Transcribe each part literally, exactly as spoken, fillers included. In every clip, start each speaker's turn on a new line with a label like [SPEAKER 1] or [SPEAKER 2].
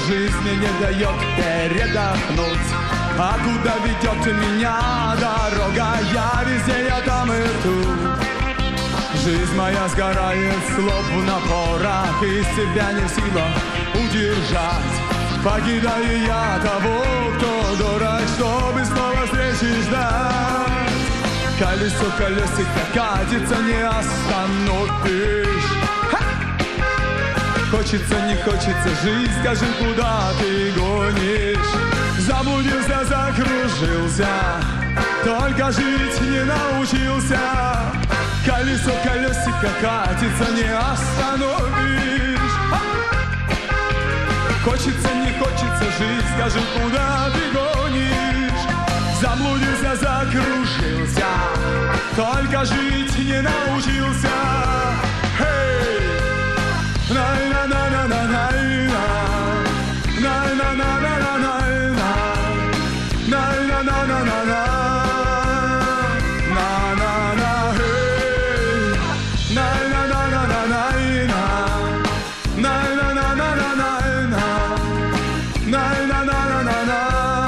[SPEAKER 1] жизни не дает передохнуть. А куда ведет меня дорога? Я везде, я там и тут. Жизнь моя сгорает, словно порох, и себя не в силах удержать. Покидаю я того, кто дорог, чтобы снова встречи ждать. Колесо колесико катится, не остановишь. Ха! Хочется, не хочется, жизнь, скажи, куда ты гонишь? Заблудился, закружился, только жить не научился. Колесо колесико катится, не остановишь. Ха! Хочется, не хочется, жизнь, скажи, куда ты гонишь? Заблудился, закружился, только жить не научился. Hey! На-на-на-на-на-на-на, на-на-на-на-на-на, на-на-на-на-на-на, на-на-на, hey! На-на-на-на-на-на, на-на-на-на-на-на, на-на-на-на-на-на.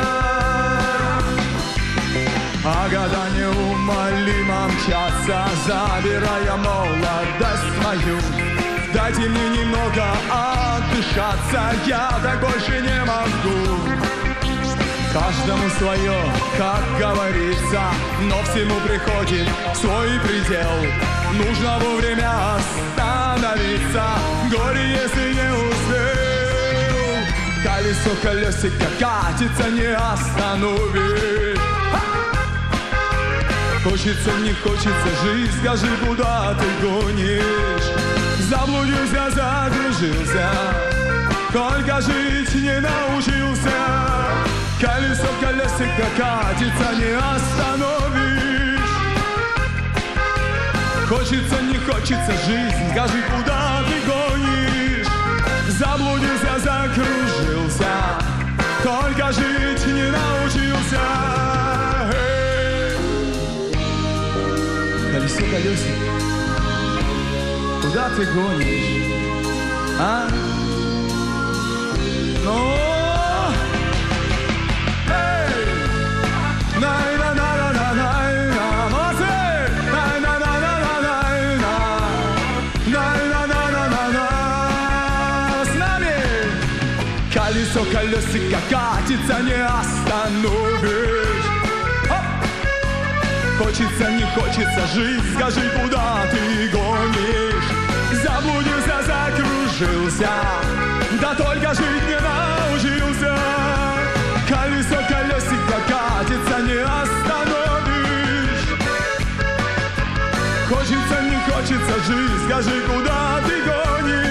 [SPEAKER 1] А года неумолимо мчатся, забирая молодость мою. Дайте мне немного отдышаться, я так больше не могу. Каждому свое, как говорится, но всему приходит свой предел. Нужно вовремя остановиться, горе, если не успел. Колесо колесико катится, не остановишь. Хочется, не хочется, жизнь, скажи, куда ты гонишь? Заблудился, закружился, только жить не научился. Колесо колесико катится, не остановишь. Хочется, не хочется, жизнь, скажи, куда ты гонишь? Заблудился, закружился, только жить не научился. Колесо колесико, куда ты гонишь, а? Ну, эй! На-на-на-на-на-на-на, молодцы! На-на-на-на-на-на-на, на-на-на-на-на-на, с нами! Колесо колесико катится, не остановишь. Хочется, не хочется, жизнь, скажи, куда ты гонишь? Заблудился, закружился, да только жить не научился. Колесо колесико катится, не остановишь. Хочется, не хочется, жизнь, скажи, куда ты гонишь?